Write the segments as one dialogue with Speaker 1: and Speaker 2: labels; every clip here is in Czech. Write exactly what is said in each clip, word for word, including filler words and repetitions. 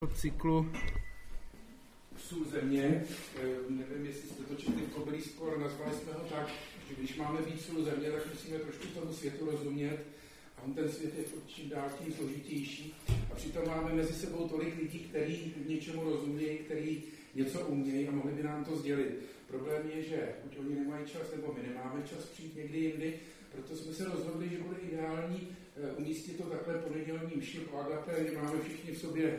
Speaker 1: cyklu Psů země. Nevím, jestli jste to četli v Kobylí spor, nazvali jsme ho tak, že když máme víc psů země, tak musíme trošku tomu světu rozumět a on ten svět je čím dál tím složitější. A přitom máme mezi sebou tolik lidí, kteří něčemu rozumějí, kteří něco umějí a mohli by nám to sdělit. Problém je, že buď oni nemají čas, nebo my nemáme čas přijít někdy jindy, proto jsme se rozhodli, že bude ideální umístit to takhle po nedělní mši po Agape, kdy máme všichni v sobě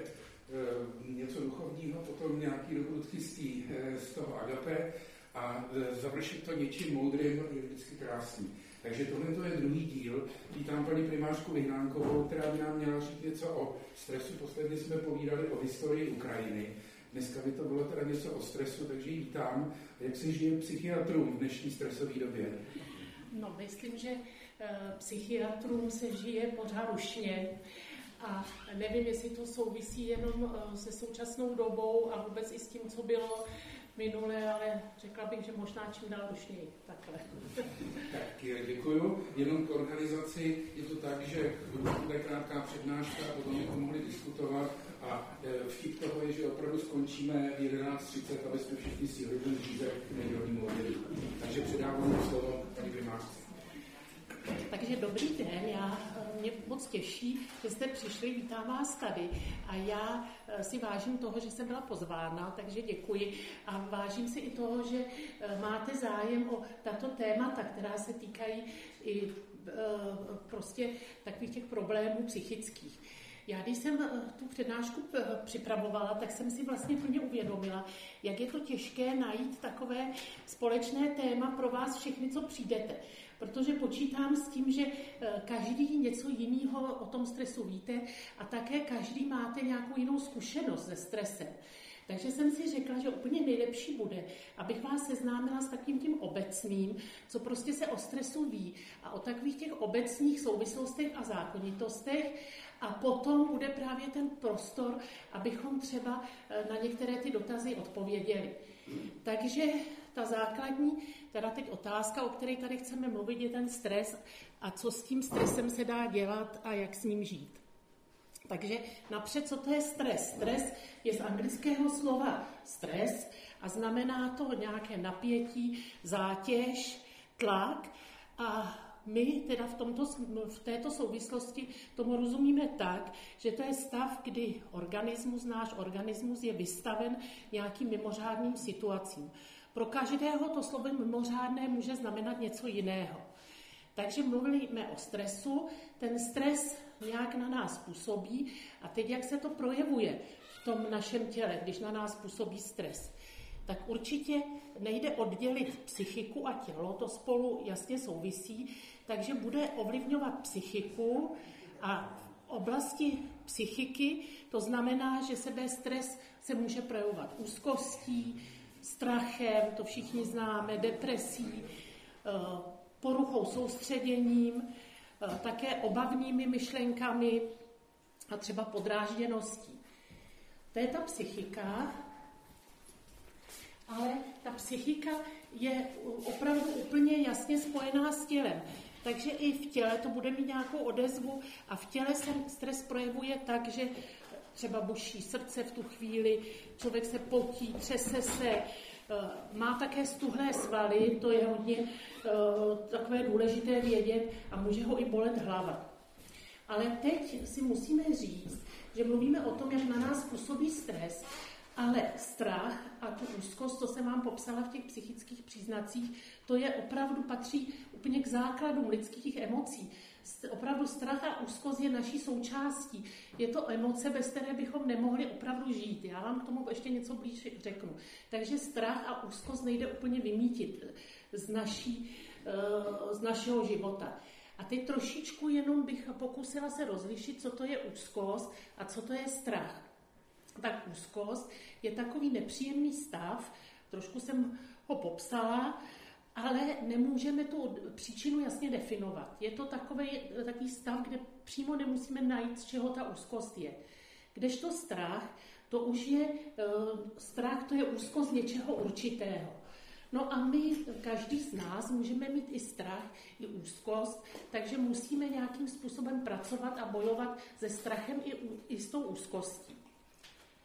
Speaker 1: něco duchovního, potom nějaký dobrut chystí z toho Agape a završit to něčím moudrým je vždycky krásný. Takže tohle je druhý díl. Vítám paní primářku Vyhnánkovou, která by nám měla říct něco o stresu. Posledně jsme povídali o historii Ukrajiny. Dneska by to bylo teda něco o stresu, takže ji vítám. Jak se žije psychiatrům v dnešní stresové době?
Speaker 2: No, myslím, že uh, psychiatrům se žije pořád rušně. A nevím, jestli to souvisí jenom se současnou dobou a vůbec i s tím, co bylo minule, ale řekla bych, že možná čím dál rušněji. Takhle.
Speaker 1: Tak děkuju. Jenom k organizaci je to tak, že bude krátká přednáška a potom bychom mohli diskutovat a vtip toho je, že opravdu skončíme v jedenáct třicet, aby jsme všichni stihli ten řízek k nedělnímu obědu. Takže předávám slovo paní primářce.
Speaker 2: Takže dobrý den, já, mě moc těší, že jste přišli, vítám vás tady a já si vážím toho, že jsem byla pozvána, takže děkuji a vážím si i toho, že máte zájem o tato témata, která se týkají i prostě takových těch problémů psychických. Já když jsem tu přednášku připravovala, tak jsem si vlastně plně uvědomila, jak je to těžké najít takové společné téma pro vás všechny, co přijdete. Protože počítám s tím, že každý něco jiného o tom stresu víte a také každý máte nějakou jinou zkušenost se stresem. Takže jsem si řekla, že úplně nejlepší bude, abych vás seznámila s takým tím obecným, co prostě se o stresu ví a o takových těch obecných souvislostech a zákonitostech a potom bude právě ten prostor, abychom třeba na některé ty dotazy odpověděli. Takže ta základní, teda teď otázka, o které tady chceme mluvit, je ten stres a co s tím stresem se dá dělat a jak s ním žít. Takže napřed, co to je stres? Stres je z anglického slova stres a znamená to nějaké napětí, zátěž, tlak a my teda v, tomto, v této souvislosti tomu rozumíme tak, že to je stav, kdy organismus, náš organismus je vystaven nějakým mimořádným situacím. Pro každého to slovo mimořádné může znamenat něco jiného. Takže mluvíme o stresu, ten stres nějak na nás působí a teď jak se to projevuje v tom našem těle, když na nás působí stres. Tak určitě nejde oddělit psychiku a tělo, to spolu jasně souvisí, takže bude ovlivňovat psychiku a v oblasti psychiky to znamená, že sebe stres se může projevovat úzkostí, strachem, to všichni známe, depresí, poruchou soustředěním, také obavnými myšlenkami a třeba podrážděností. To je ta psychika, ale ta psychika je opravdu úplně jasně spojená s tělem. Takže i v těle to bude mít nějakou odezvu a v těle se stres projevuje tak, že třeba buší srdce v tu chvíli, člověk se potí, třese se, má také stuhlé svaly, to je hodně uh, takové důležité vědět a může ho i bolet hlava. Ale teď si musíme říct, že mluvíme o tom, jak na nás působí stres, ale strach a tu úzkost, co jsem vám popsala v těch psychických příznacích, to je opravdu patří úplně k základům lidských emocí. Opravdu strach a úzkost je naší součástí. Je to emoce, bez které bychom nemohli opravdu žít. Já vám k tomu ještě něco blíž řeknu. Takže strach a úzkost nejde úplně vymítit z, naší, z našeho života. A teď trošičku jenom bych pokusila se rozlišit, co to je úzkost a co to je strach. Tak úzkost je takový nepříjemný stav, trošku jsem ho popsala, ale nemůžeme tu příčinu jasně definovat. Je to takový, takový stav, kde přímo nemusíme najít, z čeho ta úzkost je. Kdežto strach, to už je, strach to je úzkost něčeho určitého. No a my, každý z nás, můžeme mít i strach, i úzkost, takže musíme nějakým způsobem pracovat a bojovat se strachem i, i s tou úzkostí.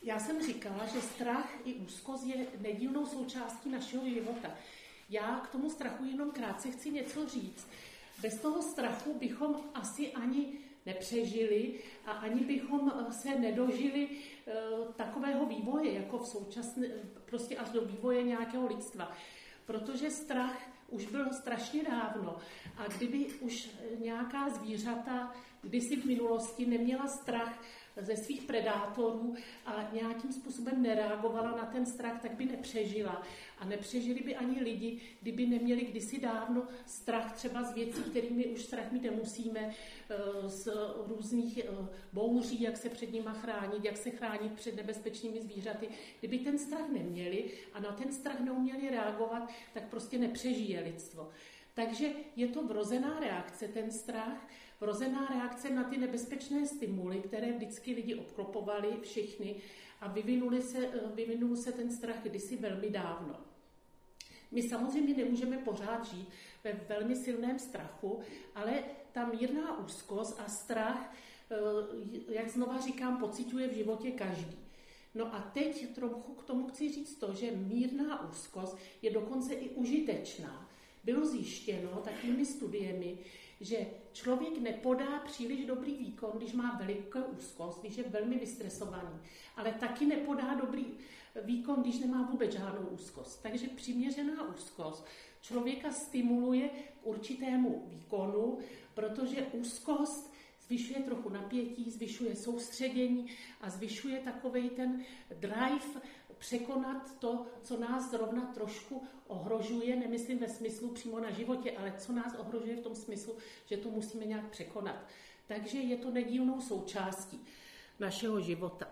Speaker 2: Já jsem říkala, že strach i úzkost je nedílnou součástí našeho života. Já k tomu strachu jenom krátce chci něco říct. Bez toho strachu bychom asi ani nepřežili a ani bychom se nedožili e, takového vývoje, jako v současné, prostě až do vývoje nějakého lidstva. Protože strach už byl strašně dávno a kdyby už nějaká zvířata kdysi v minulosti neměla strach ze svých predátorů a nějakým způsobem nereagovala na ten strach, tak by nepřežila. A nepřežili by ani lidi, kdyby neměli kdysi dávno strach třeba z věcí, kterými už strach mít nemusíme, z různých bouří, jak se před nima chránit, jak se chránit před nebezpečnými zvířaty. Kdyby ten strach neměli a na ten strach neuměli reagovat, tak prostě nepřežije lidstvo. Takže je to vrozená reakce, ten strach, vrozená reakce na ty nebezpečné stimuly, které vždycky lidi obklopovali, všichni, a vyvinuli se, vyvinul se ten strach kdysi velmi dávno. My samozřejmě nemůžeme pořád žít ve velmi silném strachu, ale ta mírná úzkost a strach, jak znova říkám, pociťuje v životě každý. No a teď trochu k tomu chci říct to, že mírná úzkost je dokonce i užitečná. Bylo zjištěno takovými studiemi, že člověk nepodá příliš dobrý výkon, když má velikou úzkost, když je velmi vystresovaný, ale taky nepodá dobrý výkon, když nemá vůbec žádnou úzkost. Takže přiměřená úzkost člověka stimuluje k určitému výkonu, protože úzkost zvyšuje trochu napětí, zvyšuje soustředění a zvyšuje takovej ten drive překonat to, co nás zrovna trošku ohrožuje, nemyslím ve smyslu přímo na životě, ale co nás ohrožuje v tom smyslu, že to musíme nějak překonat. Takže je to nedílnou součástí našeho života.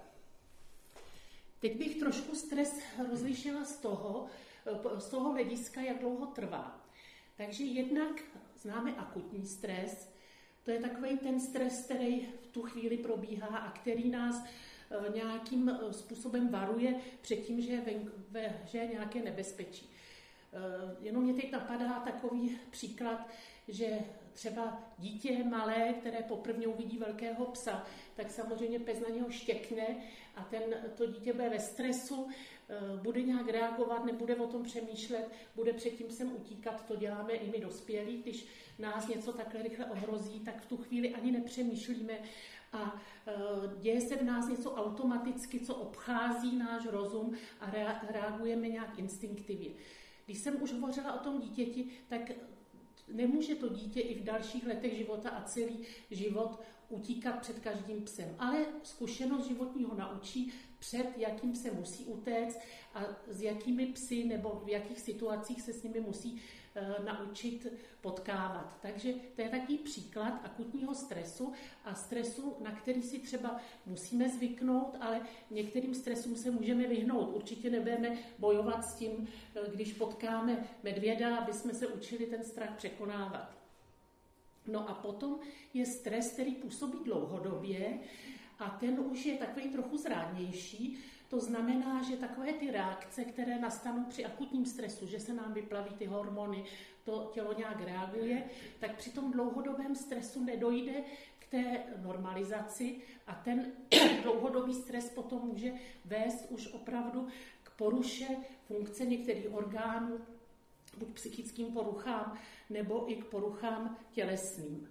Speaker 2: Teď bych trošku stres rozlišila z toho, z toho hlediska, jak dlouho trvá. Takže jednak známe akutní stres, to je takový ten stres, který v tu chvíli probíhá a který nás nějakým způsobem varuje před tím, že je, ven, že je nějaké nebezpečí. Jenom mě teď napadá takový příklad, že třeba dítě malé, které poprvé uvidí velkého psa, tak samozřejmě pes na něho štěkne a ten, to dítě bude ve stresu, bude nějak reagovat, nebude o tom přemýšlet, bude před tím psem utíkat, to děláme i my dospělí, když nás něco takhle rychle ohrozí, tak v tu chvíli ani nepřemýšlíme a děje se v nás něco automaticky, co obchází náš rozum a reagujeme nějak instinktivně. Když jsem už hovořila o tom dítěti, tak nemůže to dítě i v dalších letech života a celý život utíkat před každým psem. Ale zkušenost životního naučí, před jakým se musí utéct a s jakými psy nebo v jakých situacích se s nimi musí e, naučit potkávat. Takže to je takový příklad akutního stresu a stresu, na který si třeba musíme zvyknout, ale některým stresům se můžeme vyhnout. Určitě nebudeme bojovat s tím, když potkáme medvěda, aby jsme se učili ten strach překonávat. No a potom je stres, který působí dlouhodobě a ten už je takový trochu zrádnější. To znamená, že takové ty reakce, které nastanou při akutním stresu, že se nám vyplaví ty hormony, to tělo nějak reaguje, tak při tom dlouhodobém stresu nedojde k té normalizaci a ten dlouhodobý stres potom může vést už opravdu k poruše funkce některých orgánů, buď psychickým poruchám, nebo i k poruchám tělesným.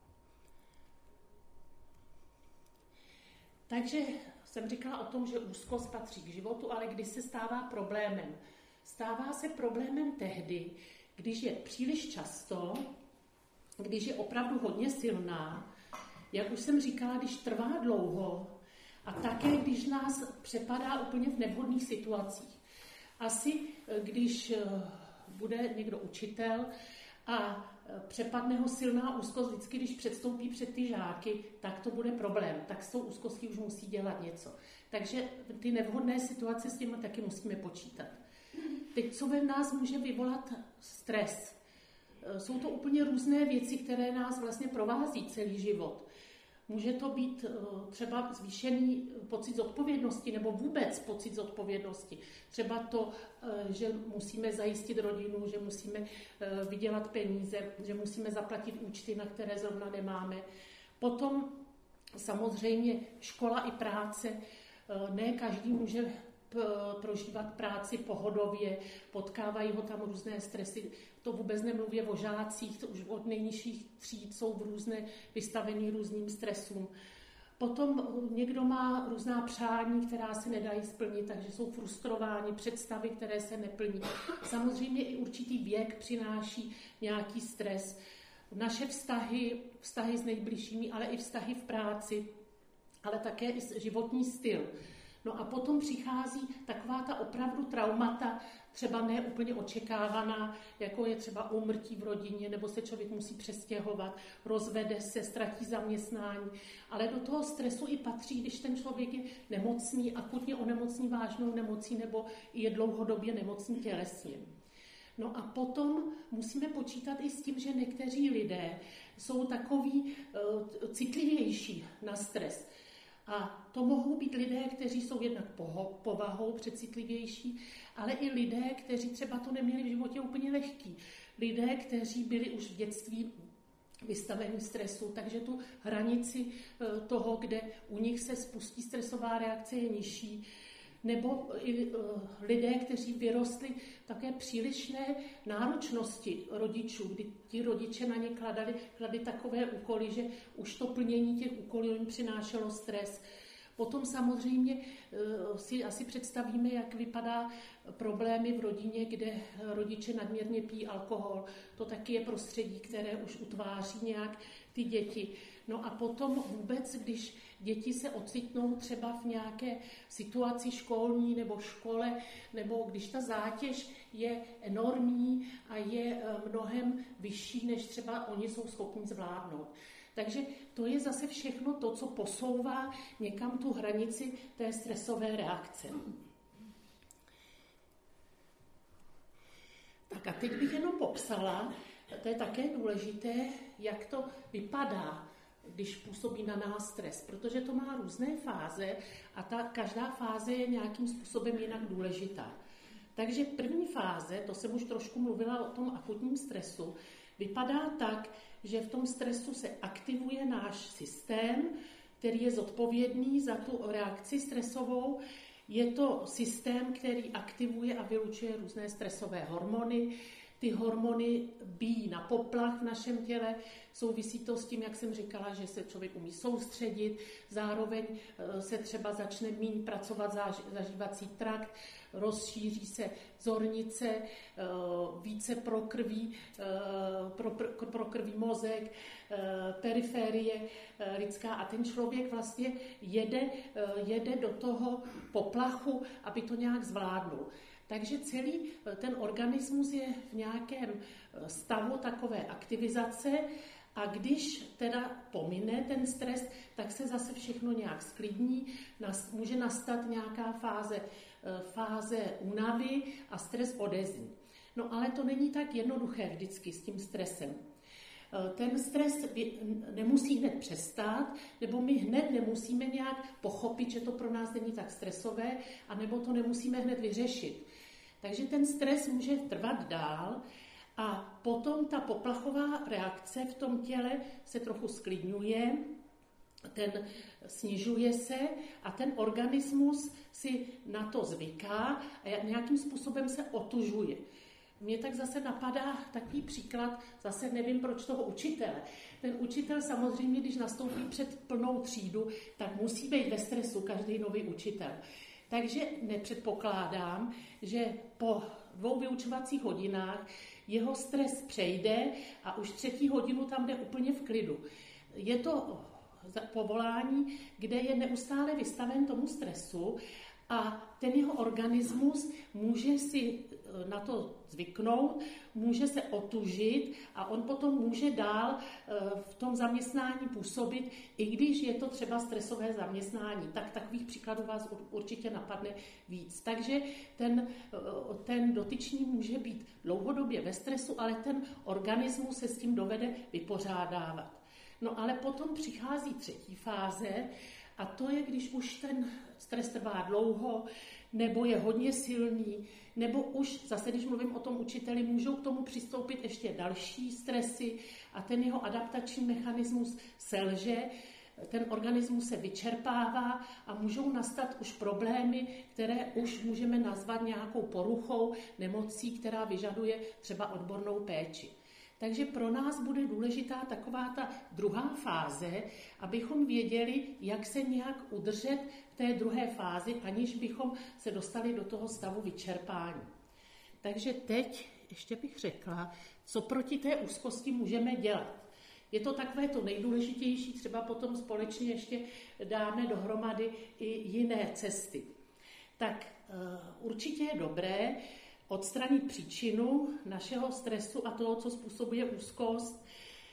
Speaker 2: Takže jsem říkala o tom, že úzkost patří k životu, ale kdy se stává problémem? Stává se problémem tehdy, když je příliš často, když je opravdu hodně silná, jak už jsem říkala, když trvá dlouho a také, když nás přepadá úplně v nevhodných situacích. Asi když bude někdo učitel a přepadne ho silná úzkost, vždycky, když předstoupí před ty žáky, tak to bude problém. Tak s tou úzkostí už musí dělat něco. Takže ty nevhodné situace s těmi taky musíme počítat. Teď, co ve nás může vyvolat stres? Jsou to úplně různé věci, které nás vlastně provází celý život. Může to být třeba zvýšený pocit zodpovědnosti nebo vůbec pocit zodpovědnosti. Třeba to, že musíme zajistit rodinu, že musíme vydělat peníze, že musíme zaplatit účty, na které zrovna nemáme. Potom samozřejmě škola i práce, Ne každý může prožívat práci pohodově, potkávají ho tam různé stresy, to vůbec nemluvě o žácích, to už od nejnižších tříd jsou v různé vystavení různým stresům. Potom někdo má různá přání, která se nedají splnit, takže jsou frustrováni, představy, které se neplní. Samozřejmě i určitý věk přináší nějaký stres. Naše vztahy, vztahy s nejbližšími, ale i vztahy v práci, ale také i životní styl. No a potom přichází taková ta opravdu traumata, třeba ne úplně očekávaná, jako je třeba úmrtí v rodině, nebo se člověk musí přestěhovat, rozvede se, ztratí zaměstnání. Ale do toho stresu i patří, když ten člověk je nemocný, akutně onemocní vážnou nemocí, nebo je dlouhodobě nemocný tělesně. No a potom musíme počítat i s tím, že někteří lidé jsou takový uh, citlivější na stres. A to mohou být lidé, kteří jsou jednak povahou přecitlivější, ale i lidé, kteří třeba to neměli v životě úplně lehký. Lidé, kteří byli už v dětství vystavení stresu, takže tu hranici toho, kde u nich se spustí stresová reakce, je nižší. Nebo i lidé, kteří vyrostli také přílišné náročnosti rodičů, kdy ti rodiče na ně kladali, kladli takové úkoly, že už to plnění těch úkolů jim přinášelo stres. Potom samozřejmě si asi představíme, jak vypadá problémy v rodině, kde rodiče nadměrně pijí alkohol. To taky je prostředí, které už utváří nějak ty děti. No a potom vůbec, když děti se ocitnou třeba v nějaké situaci školní nebo škole, nebo když ta zátěž je enormní a je mnohem vyšší, než třeba oni jsou schopni zvládnout. Takže to je zase všechno to, co posouvá někam tu hranici té stresové reakce. Tak a teď bych jenom popsala, to je také důležité, jak to vypadá, když působí na nás stres, protože to má různé fáze a ta každá fáze je nějakým způsobem jinak důležitá. Takže první fáze, to jsem už trošku mluvila o tom akutním stresu, vypadá tak, že v tom stresu se aktivuje náš systém, který je zodpovědný za tu reakci stresovou. Je to systém, který aktivuje a vylučuje různé stresové hormony. Ty hormony bijí na poplach v našem těle, souvisí to s tím, jak jsem říkala, že se člověk umí soustředit, zároveň se třeba začne méně pracovat zažívací trakt, rozšíří se zornice, více prokrví, prokrví mozek, periferie lidská a ten člověk vlastně jede, jede do toho poplachu, aby to nějak zvládnul. Takže celý ten organismus je v nějakém stavu takové aktivizace a když teda pomine ten stres, tak se zase všechno nějak sklidní, může nastat nějaká fáze, fáze únavy a stres odezní. No ale to není tak jednoduché vždycky s tím stresem. Ten stres nemusí hned přestat, nebo my hned nemusíme nějak pochopit, že to pro nás není tak stresové, anebo to nemusíme hned vyřešit. Takže ten stres může trvat dál a potom ta poplachová reakce v tom těle se trochu sklidňuje, ten snižuje se a ten organismus si na to zvyká a nějakým způsobem se otužuje. Mně tak zase napadá takový příklad, zase nevím proč toho učitele. Ten učitel samozřejmě, když nastoupí před plnou třídu, tak musí být ve stresu každý nový učitel. Takže nepředpokládám, že po dvou vyučovacích hodinách jeho stres přejde a už třetí hodinu tam jde úplně v klidu. Je to povolání, kde je neustále vystaven tomu stresu a ten jeho organismus může si na to zvyknout, může se otužit a on potom může dál v tom zaměstnání působit, i když je to třeba stresové zaměstnání. Tak takových příkladů vás určitě napadne víc. Takže ten, ten dotyčný může být dlouhodobě ve stresu, ale ten organismus se s tím dovede vypořádávat. No ale potom přichází třetí fáze a to je, když už ten stres trvá dlouho, nebo je hodně silný, nebo už, zase když mluvím o tom učiteli, můžou k tomu přistoupit ještě další stresy a ten jeho adaptační mechanismus selže, ten organismus se vyčerpává a můžou nastat už problémy, které už můžeme nazvat nějakou poruchou, nemocí, která vyžaduje třeba odbornou péči. Takže pro nás bude důležitá taková ta druhá fáze, abychom věděli, jak se nějak udržet v té druhé fázi, aniž bychom se dostali do toho stavu vyčerpání. Takže teď ještě bych řekla, co proti té úzkosti můžeme dělat. Je to takové to nejdůležitější, třeba potom společně ještě dáme dohromady i jiné cesty. Tak určitě je dobré odstranit příčinu našeho stresu a toho, co způsobuje úzkost.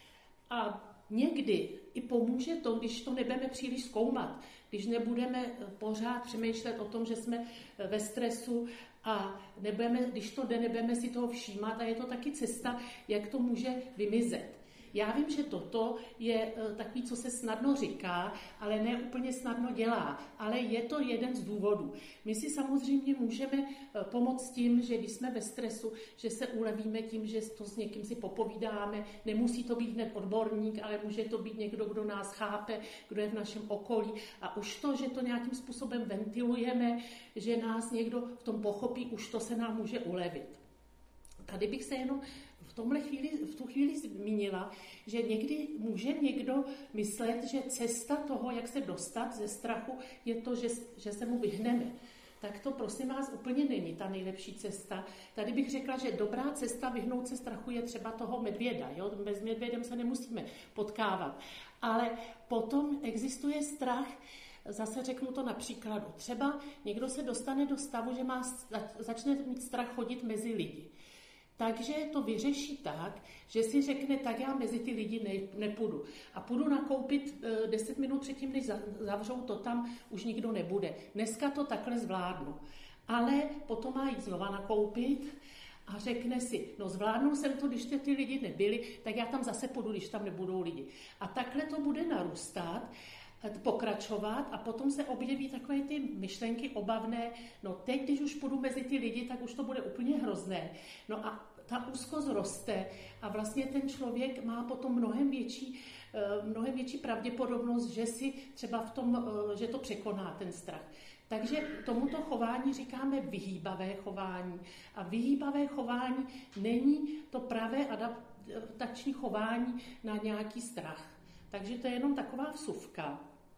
Speaker 2: A někdy i pomůže to, když to nebudeme příliš zkoumat, když nebudeme pořád přemýšlet o tom, že jsme ve stresu a nebudeme, když to jde, nebudeme si toho všímat a je to taky cesta, jak to může vymizet. Já vím, že toto je takový, co se snadno říká, ale ne úplně snadno dělá, ale je to jeden z důvodů. My si samozřejmě můžeme pomoct tím, že když jsme ve stresu, že se ulevíme tím, že to s někým si popovídáme, nemusí to být hned odborník, ale může to být někdo, kdo nás chápe, kdo je v našem okolí a už to, že to nějakým způsobem ventilujeme, že nás někdo v tom pochopí, už to se nám může ulevit. Tady bych se jenom v tomhle chvíli, v tu chvíli zmínila, že někdy může někdo myslet, že cesta toho, jak se dostat ze strachu, je to, že, že se mu vyhneme. Tak to prosím vás úplně není ta nejlepší cesta. Tady bych řekla, že dobrá cesta vyhnout se strachu je třeba toho medvěda. Jo? Bez medvědem se nemusíme potkávat. Ale potom existuje strach, zase řeknu to na příkladu. Třeba někdo se dostane do stavu, že má, začne mít strach chodit mezi lidi. Takže to vyřeší tak, že si řekne, tak já mezi ty lidi ne, nepůjdu. A půjdu nakoupit e, deset minut předtím, než zavřou, to tam už nikdo nebude. Dneska to takhle zvládnu. Ale potom má jít znova nakoupit a řekne si, no zvládnu jsem to, když ty lidi nebyli, tak já tam zase půjdu, když tam nebudou lidi. A takhle to bude narůstat, pokračovat a potom se objeví takové ty myšlenky obavné, no teď, když už půjdu mezi ty lidi, tak už to bude úplně hrozné. No a ta úzkost roste a vlastně ten člověk má potom mnohem větší, mnohem větší pravděpodobnost, že si třeba v tom, že to překoná ten strach. Takže tomuto chování říkáme vyhýbavé chování. A vyhýbavé chování není to pravé adaptační chování na nějaký strach. Takže to je jenom taková vsuvka.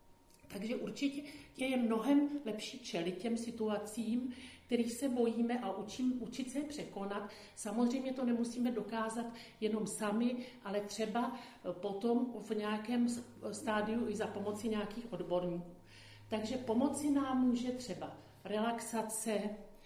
Speaker 2: Takže určitě je mnohem lepší čelit těm situacím, kterých se bojíme a učím, učit se je překonat. Samozřejmě to nemusíme dokázat jenom sami, ale třeba potom v nějakém stádiu i za pomoci nějakých odborníků. Takže pomoci nám může třeba relaxace,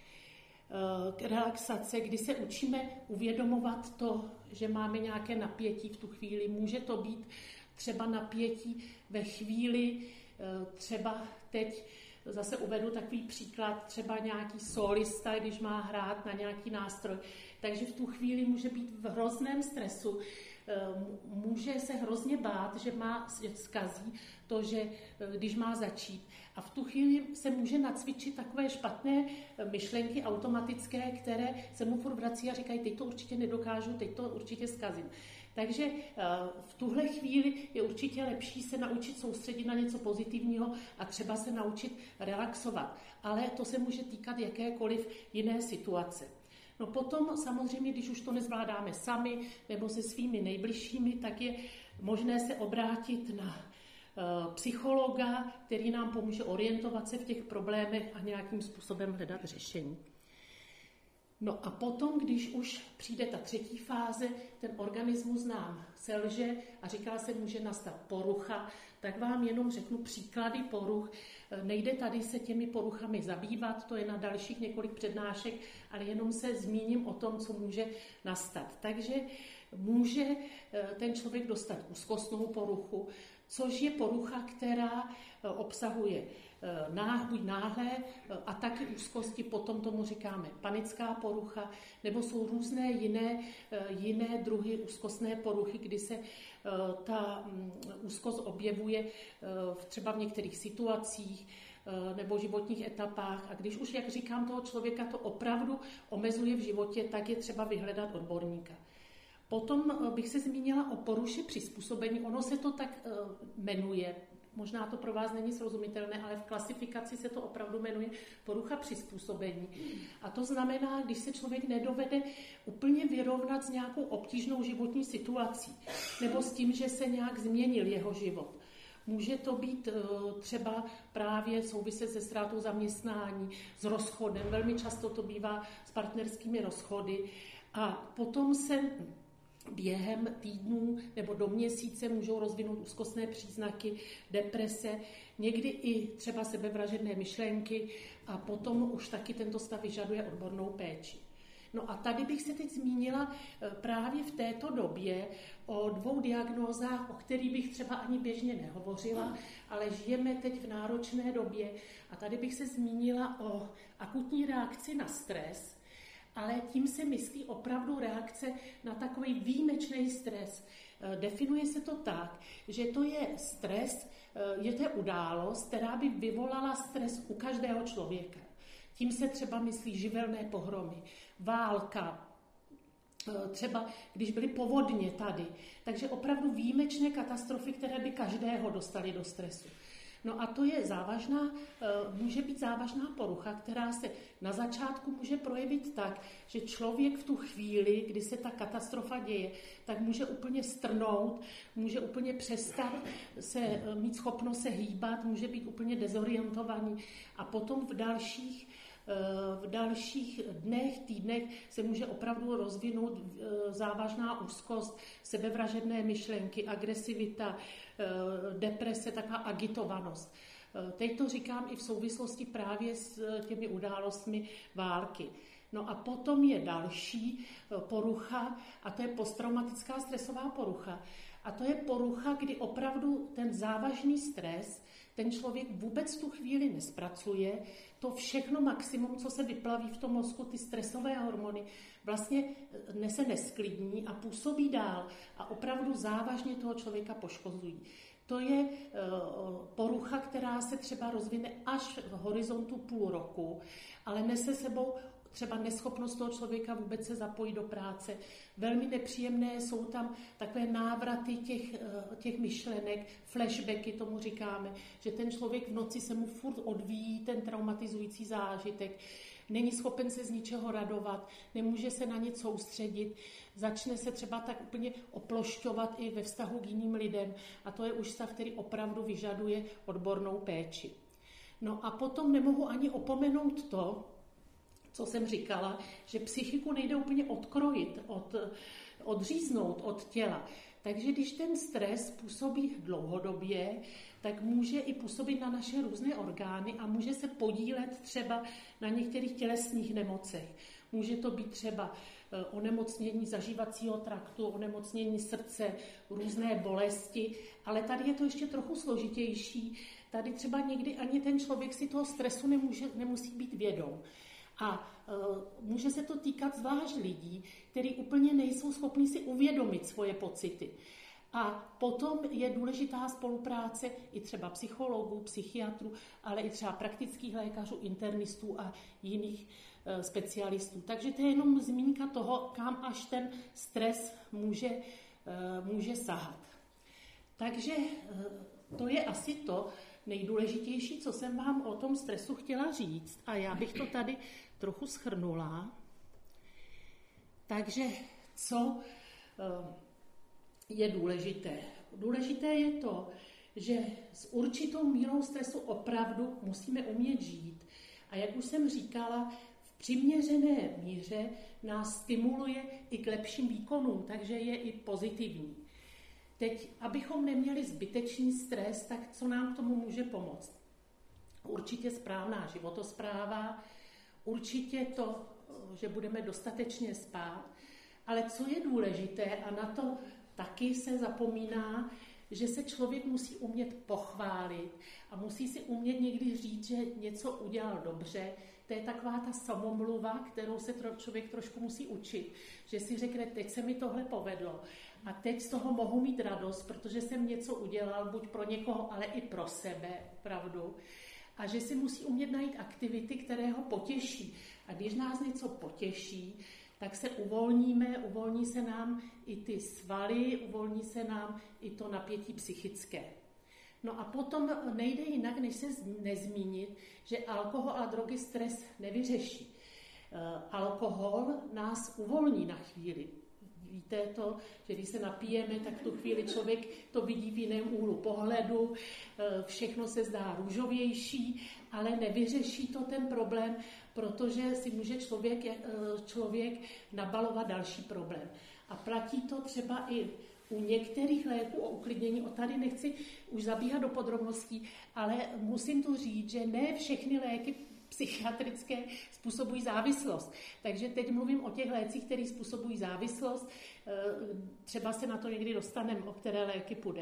Speaker 2: relaxace, kdy se učíme uvědomovat to, že máme nějaké napětí v tu chvíli. Může to být třeba napětí ve chvíli, třeba teď zase uvedu takový příklad, třeba nějaký solista, když má hrát na nějaký nástroj, takže v tu chvíli může být v hrozném stresu, může se hrozně bát, že má zkazí to, že když má začít. A v tu chvíli se může nacvičit takové špatné myšlenky automatické, které se mu furt vrací a říkají, teď to určitě nedokážu, teď to určitě zkazím. Takže v tuhle chvíli je určitě lepší se naučit soustředit na něco pozitivního a třeba se naučit relaxovat. Ale to se může týkat jakékoliv jiné situace. No potom samozřejmě, když už to nezvládáme sami nebo se svými nejbližšími, tak je možné se obrátit na psychologa, který nám pomůže orientovat se v těch problémech a nějakým způsobem hledat řešení. No a potom, když už přijde ta třetí fáze, ten organismus nám selže a říká se, může nastat porucha, tak vám jenom řeknu příklady poruch. Nejde tady se těmi poruchami zabývat, to je na dalších několik přednášek, ale jenom se zmíním o tom, co může nastat. Takže může ten člověk dostat úzkostnou poruchu, což je porucha, která obsahuje buď náhlé ataky úzkosti, potom tomu říkáme panická porucha, nebo jsou různé jiné, jiné druhy úzkostné poruchy, kdy se ta úzkost objevuje třeba v některých situacích nebo životních etapách. A když už, jak říkám, toho člověka to opravdu omezuje v životě, tak je třeba vyhledat odborníka. Potom bych se zmínila o poruše přizpůsobení. Ono se to tak jmenuje. možná to pro vás není srozumitelné, ale v klasifikaci se to opravdu jmenuje porucha přizpůsobení. A to znamená, když se člověk nedovede úplně vyrovnat s nějakou obtížnou životní situací, nebo s tím, že se nějak změnil jeho život. Může to být třeba právě souviset se ztrátou zaměstnání, s rozchodem. Velmi často to bývá s partnerskými rozchody. A potom se během týdnů nebo do měsíce můžou rozvinout úzkostné příznaky, deprese, někdy i třeba sebevražedné myšlenky a potom už taky tento stav vyžaduje odbornou péči. No a tady bych se teď zmínila právě v této době o dvou diagnózách, o kterých bych třeba ani běžně nehovořila, ale žijeme teď v náročné době a tady bych se zmínila o akutní reakci na stres, ale tím se myslí opravdu reakce na takový výjimečný stres. Definuje se to tak, že to je stres, je to událost, která by vyvolala stres u každého člověka. Tím se třeba myslí živelné pohromy, válka, třeba když byly povodně tady. Takže opravdu výjimečné katastrofy, které by každého dostaly do stresu. No a to je závažná, může být závažná porucha, která se na začátku může projevit tak, že člověk v tu chvíli, kdy se ta katastrofa děje, tak může úplně strnout, může úplně přestat se, mít schopnost se hýbat, může být úplně dezorientovaný a potom v dalších v dalších dnech, týdnech se může opravdu rozvinout závažná úzkost, sebevražedné myšlenky, agresivita, deprese, taková agitovanost. Teď to říkám i v souvislosti právě s těmi událostmi války. No a potom je další porucha a to je posttraumatická stresová porucha. A to je porucha, kdy opravdu ten závažný stres ten člověk vůbec tu chvíli nespracuje, to všechno maximum, co se vyplaví v tom mozku, ty stresové hormony, vlastně se nesklidní a působí dál a opravdu závažně toho člověka poškozují. To je porucha, která se třeba rozvine až v horizontu půl roku, ale nese sebou třeba neschopnost toho člověka vůbec se zapojit do práce. Velmi nepříjemné jsou tam takové návraty těch, těch myšlenek, flashbacky tomu říkáme, že ten člověk v noci se mu furt odvíjí ten traumatizující zážitek, není schopen se z ničeho radovat, nemůže se na nic soustředit, začne se třeba tak úplně oplošťovat i ve vztahu k jiným lidem a to je už stav, který opravdu vyžaduje odbornou péči. No a potom nemohu ani opomenout to, co jsem říkala, že psychiku nejde úplně odkrojit, od, odříznout od těla. Takže když ten stres působí dlouhodobě, tak může i působit na naše různé orgány a může se podílet třeba na některých tělesných nemocech. Může to být třeba onemocnění zažívacího traktu, onemocnění srdce, různé bolesti, ale tady je to ještě trochu složitější. Tady třeba někdy ani ten člověk si toho stresu nemůže, nemusí být vědom. A uh, může se to týkat zvlášť lidí, kteří úplně nejsou schopni si uvědomit svoje pocity. A potom je důležitá spolupráce i třeba psychologů, psychiatrů, ale i třeba praktických lékařů, internistů a jiných uh, specialistů. Takže to je jenom zmínka toho, kam až ten stres může, uh, může sahat. Takže uh, to je asi to nejdůležitější, co jsem vám o tom stresu chtěla říct. A já bych to tady trochu shrnula. Takže co je důležité? Důležité je to, že s určitou mírou stresu opravdu musíme umět žít. A jak už jsem říkala, v přiměřené míře nás stimuluje i k lepším výkonům, takže je i pozitivní. Teď, abychom neměli zbytečný stres, tak co nám k tomu může pomoct? Určitě správná životospráva, určitě to, že budeme dostatečně spát, ale co je důležité, a na to taky se zapomíná, že se člověk musí umět pochválit a musí si umět někdy říct, že něco udělal dobře. To je taková ta samomluva, kterou se člověk trošku musí učit, že si řekne, teď se mi tohle povedlo a teď z toho mohu mít radost, protože jsem něco udělal, buď pro někoho, ale i pro sebe, pravdu. A že si musí umět najít aktivity, které ho potěší. A když nás něco potěší, tak se uvolníme, uvolní se nám i ty svaly, uvolní se nám i to napětí psychické. No a potom nejde jinak, než se nezmínit, že alkohol a drogy stres nevyřeší. Alkohol nás uvolní na chvíli. Víte to, že když se napijeme, tak v tu chvíli člověk to vidí v jiném úhlu pohledu, všechno se zdá růžovější, ale nevyřeší to ten problém, protože si může člověk, člověk nabalovat další problém. A platí to třeba i u některých léků o uklidnění, o tady nechci už zabíhat do podrobností, ale musím tu říct, že ne všechny léky psychiatrické způsobují závislost. Takže teď mluvím o těch lécích, které způsobují závislost. Třeba se na to někdy dostaneme, o které léky půjde.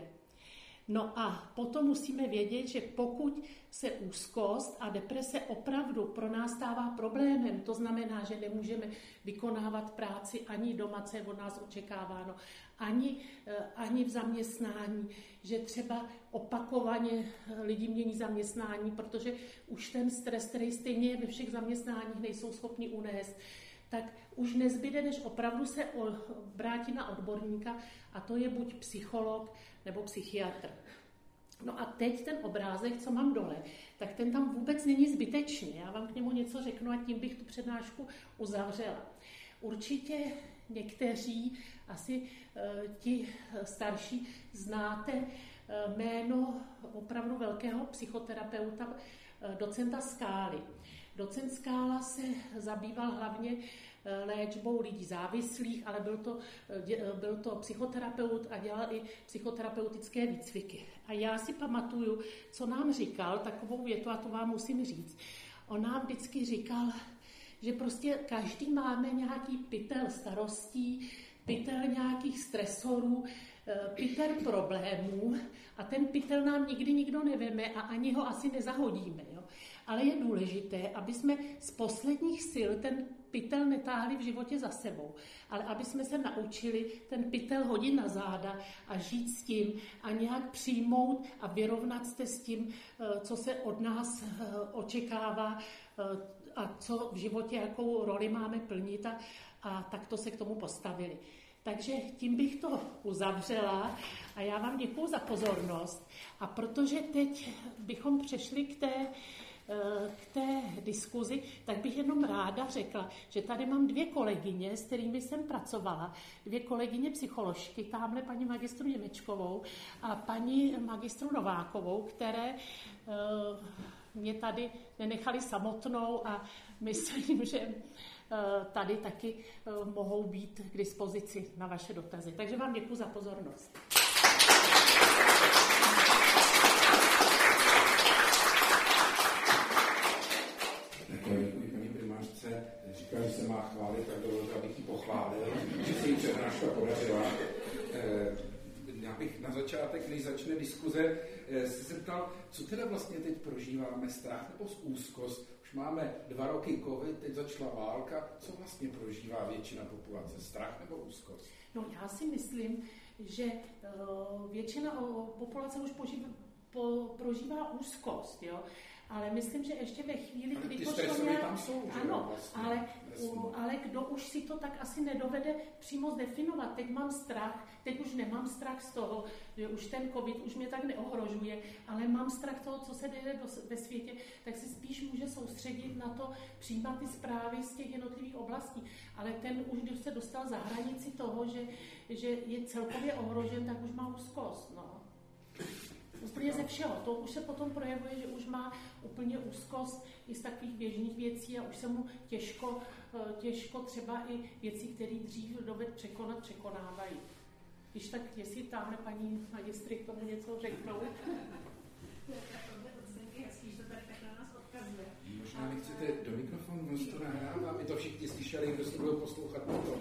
Speaker 2: No a potom musíme vědět, že pokud se úzkost a deprese opravdu pro nás stává problémem, to znamená, že nemůžeme vykonávat práci ani doma, co je od nás očekáváno, ani, ani v zaměstnání, že třeba opakovaně lidi mění zaměstnání, protože už ten stres, který stejně je ve všech zaměstnáních, nejsou schopni unést, tak už nezbyde, než opravdu se obrátit na odborníka, a to je buď psycholog nebo psychiatr. No a teď ten obrázek, co mám dole, tak ten tam vůbec není zbytečný. Já vám k němu něco řeknu a tím bych tu přednášku uzavřela. Určitě někteří, asi e, ti starší, znáte e, jméno opravdu velkého psychoterapeuta, e, docenta Skály. Docent Skála se zabýval hlavně léčbou lidí závislých, ale byl to, byl to psychoterapeut a dělal i psychoterapeutické výcviky. A já si pamatuju, co nám říkal, takovou větu, a to vám musím říct. On nám vždycky říkal, že prostě každý máme nějaký pytel starostí, pytel nějakých stresorů, pytel problémů a ten pytel nám nikdy nikdo neveme a ani ho asi nezahodíme. Jo? Ale je důležité, aby jsme z posledních sil ten pytel netáhli v životě za sebou, ale aby jsme se naučili ten pytel hodit na záda a žít s tím a nějak přijmout a vyrovnat se s tím, co se od nás očekává a co v životě, jakou roli máme plnit a, a takto se k tomu postavili. Takže tím bych to uzavřela a já vám děkuju za pozornost. A protože teď bychom přešli k té, k té diskuzi, tak bych jenom ráda řekla, že tady mám dvě kolegyně, s kterými jsem pracovala, dvě kolegyně psycholožky, tamhle paní magistru Němečkovou a paní magistru Novákovou, které mě tady nenechali samotnou a myslím, že tady taky mohou být k dispozici na vaše dotazy. Takže vám děkuji za pozornost.
Speaker 1: Děkuji paní primářce. Říkala, že se má chválit, tak dovolte, abych ji pochválil, že se jí přednáška podařila. Já bych na začátek, než začne diskuze, se zeptal, co teda vlastně teď prožíváme, strach nebo úzkost? Už máme dva roky covid, teď začala válka. Co vlastně prožívá většina populace? Strach nebo úzkost?
Speaker 2: No já si myslím, že uh, většina populace už požívá, po, prožívá úzkost, jo? Ale myslím, že ještě ve chvíli,
Speaker 1: ale
Speaker 2: kdy
Speaker 1: ty
Speaker 2: to
Speaker 1: stresový tam jsou, že
Speaker 2: ano,
Speaker 1: vlastně,
Speaker 2: ale, u, ale kdo už si to tak asi nedovede přímo zdefinovat. Teď mám strach, teď už nemám strach z toho, že už ten covid už mě tak neohrožuje, ale mám strach toho, co se děje ve světě, tak se spíš může soustředit na to, přijímat ty zprávy z těch jednotlivých oblastí. Ale ten už, když se dostal za hranici toho, že, že je celkově ohrožen, tak už má úzkost. No. Úplně ze všeho. To už se potom projevuje, že už má úplně úzkost i z takových běžných věcí a už se mu těžko, těžko třeba i věci, které dřív doved překonat, překonávají. Když tak, jestli tamhle paní magistry k tomu něco řeknou.
Speaker 1: Možná nechcete do mikrofonu, on to nahrává, aby to všichni slyšeli, kdo si budou poslouchat potom.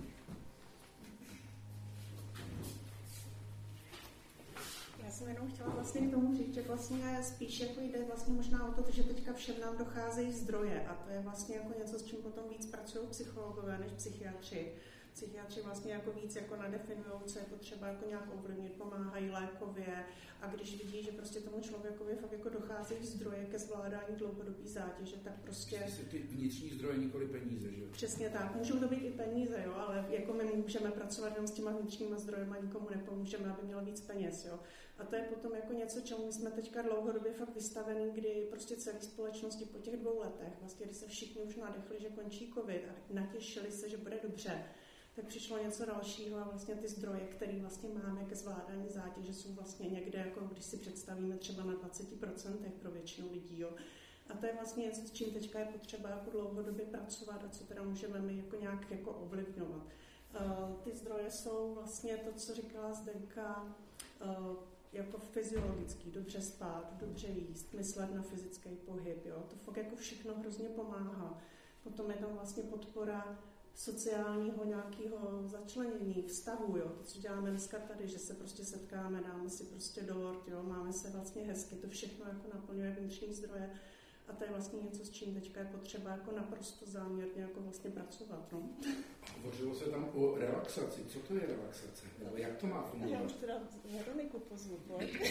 Speaker 3: Já jsem jenom chtěla vlastně k tomu říct, že vlastně spíš jako jde vlastně možná o to, že teďka všem nám docházejí zdroje a to je vlastně jako něco, s čím potom víc pracují psychologové než psychiatři, Psychiatři vlastně jako víc jako nadefinují, co je potřeba jako nějak ovlivnit, pomáhají lékově a když vidí, že prostě tomu člověkovi fakt jako docházejí zdroje ke zvládání dlouhodobý zátěže, tak prostě...
Speaker 1: Jsou ty vnitřní zdroje, nikoli peníze, že jo?
Speaker 3: Přesně tak, můžou to být i peníze, jo, ale jako my můžeme pracovat jenom s těma vnitřníma zdrojema, nikomu nepomůžeme, aby měl víc peněz, jo. A to je potom jako něco, čemu jsme teďka dlouhodobě fakt vystavení, kdy prostě celé společnosti po těch dvou letech, vlastně kdy se všichni už nadechli, že končí covid a natěšili se, že bude dobře, tak přišlo něco dalšího a vlastně ty zdroje, které vlastně máme ke zvládání zátěže, jsou vlastně někde, jako když si představíme třeba na dvacet procent pro většinu lidí, jo. A to je vlastně něco, s čím teďka je potřeba jako dlouhodobě pracovat a co teda můžeme my jako nějak jako ovlivňovat. Uh, ty zdroje jsou vlastně to, co říkala Zdenka, uh, jako fyziologický, dobře spát, dobře jíst, myslet na fyzický pohyb, jo. To fakt jako všechno hrozně pomáhá. Potom je tam vlastně podpora sociálního nějakého začlenění, vztahu, jo. To, co děláme dneska tady, že se prostě setkáme, dáme si prostě dort, jo, máme se vlastně hezky, to všechno jako naplňuje vnitřní zdroje. A to je vlastně něco, s čím teďka je potřeba jako naprosto záměrně jako vlastně pracovat. No.
Speaker 1: Hovořilo se tam o relaxaci. Co to je relaxace? Nebo jak to má fungovat?
Speaker 3: Já už teda Veroniku pozvu, pojď.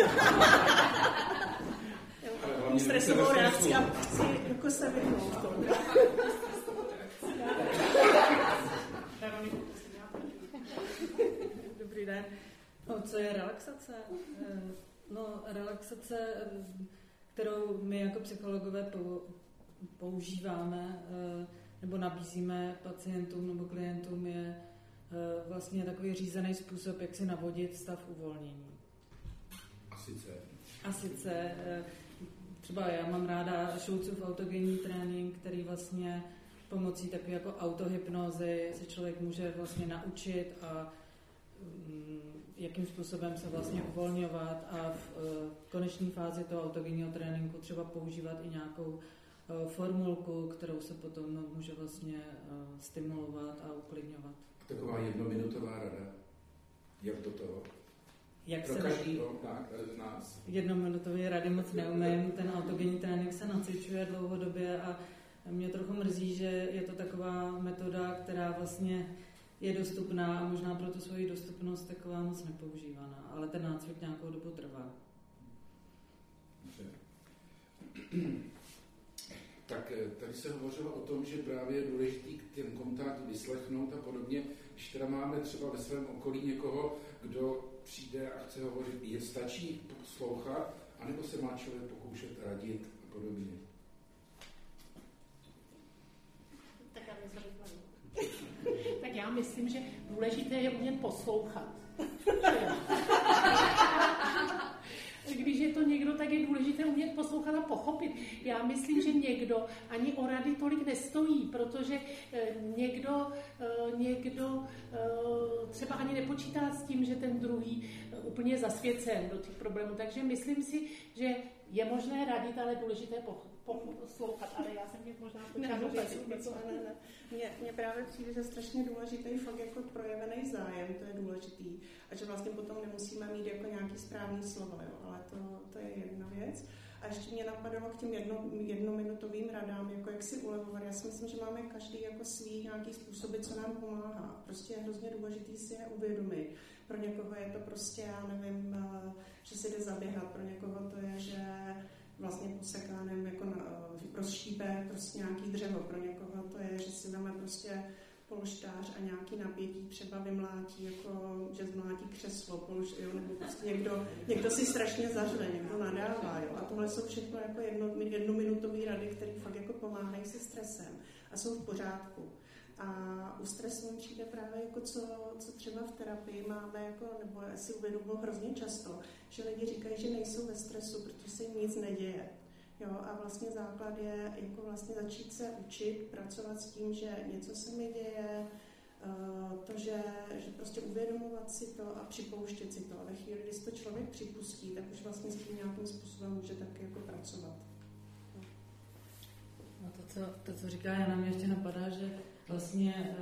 Speaker 3: Stresovou reakci a si jako se vyhnout to.
Speaker 4: Dobrý den. No, co je relaxace? No, relaxace, kterou my jako psychologové používáme nebo nabízíme pacientům nebo klientům, je vlastně takový řízený způsob, jak si navodit stav uvolnění.
Speaker 1: A sice?
Speaker 4: A sice třeba já mám ráda Schulzův autogenní trénink, který vlastně pomocí takové jako autohypnózy se člověk může vlastně naučit a jakým způsobem se vlastně uvolňovat a v konečné fázi toho autogenního tréninku třeba používat i nějakou formulku, kterou se potom může vlastně stimulovat a uklidňovat.
Speaker 1: Taková jednominutová rada. Jak do toho?
Speaker 4: Jak
Speaker 1: Pro
Speaker 4: se
Speaker 1: každýho z nás.
Speaker 4: Jednominutový rady moc neumím. Ten autogenní trénink se nacvičuje dlouhodobě a mě trochu mrzí, že je to taková metoda, která vlastně je dostupná a možná pro tu svoji dostupnost taková moc nepoužívaná, ale ten nácvik nějakou dobu trvá.
Speaker 1: Tak tady se hovořilo o tom, že právě je důležitý ten kontakt vyslechnout a podobně. Když teda máme třeba ve svém okolí někoho, kdo přijde a chce hovořit, je stačí poslouchat, anebo se má člověk pokoušet radit a podobně.
Speaker 2: Tak já myslím, tak já myslím, že důležité je umět poslouchat. Když je to někdo, tak je důležité umět poslouchat a pochopit. Já myslím, že někdo ani o rady tolik nestojí, protože někdo, někdo třeba ani nepočítá s tím, že ten druhý úplně je zasvěcen do těch problémů. Takže myslím si, že je možné radit, ale důležité poslouchat. Ale já jsem mě možná počala říct něco.
Speaker 3: Ne, ne. Mně, mně právě přijde, že strašně důležitý fakt jako projevený zájem, to je důležitý. A že vlastně potom nemusíme mít jako nějaký správný slovo, jo. Ale to, to je jedna věc. A ještě mě napadalo k těm jedno, jednominutovým radám, jako jak si ulevovat. Já si myslím, že máme každý jako svý nějaký způsoby, co nám pomáhá. Prostě je hrozně důležitý si je uvědomit. Pro někoho je to prostě, já nevím, že si jde zaběhat, pro někoho to je, že vlastně poseká, nevím, jako na, rozštípe prostě nějaký dřevo. Pro někoho to je, že si dáme prostě polštář a nějaký napětí třeba vymlátí, jako, že zmlátí křeslo, polš, jo, nebo prostě někdo, někdo si strašně zařve, někdo nadává, jo. A tohle jsou všechno jako jedno, jednominutové rady, které fakt jako pomáhají se stresem a jsou v pořádku. A u stresu mi přijde právě jako co, co třeba v terapii máme, jako, nebo si uvědomuji hrozně často, že lidi říkají, že nejsou ve stresu, protože se jim nic neděje. Jo, a vlastně základ je jako vlastně začít se učit, pracovat s tím, že něco se mi děje, to, že, že prostě uvědomovat si to a připouštět si to. A ve chvíli, kdy si to člověk připustí, tak už vlastně s tím nějakým způsobem může taky jako pracovat.
Speaker 4: No to, co, to, co říká Jana, mě ještě napadá, že vlastně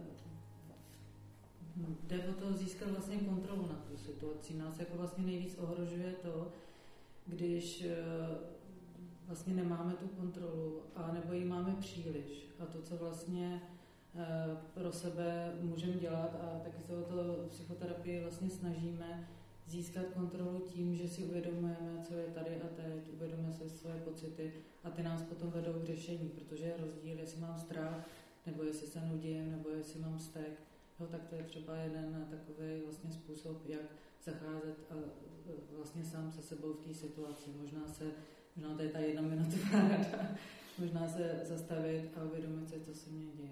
Speaker 4: uh, jde o to získat vlastně kontrolu nad tu situací. Nás jako vlastně nejvíc ohrožuje to, když uh, vlastně nemáme tu kontrolu, a nebo ji máme příliš. A to, co vlastně pro sebe můžeme dělat a taky se o to psychoterapii vlastně snažíme získat kontrolu tím, že si uvědomujeme, co je tady a teď, uvědomujeme si svoje pocity a ty nás potom vedou k řešení, protože je rozdíl, jestli mám strach, nebo jestli se nudím, nebo jestli mám vztek. Jo, tak to je třeba jeden takový vlastně způsob, jak zacházet a vlastně sám se sebou v té situaci. Možná se, možná to je ta jedna minutová rada, možná se zastavit a uvědomit si, co se mně děje.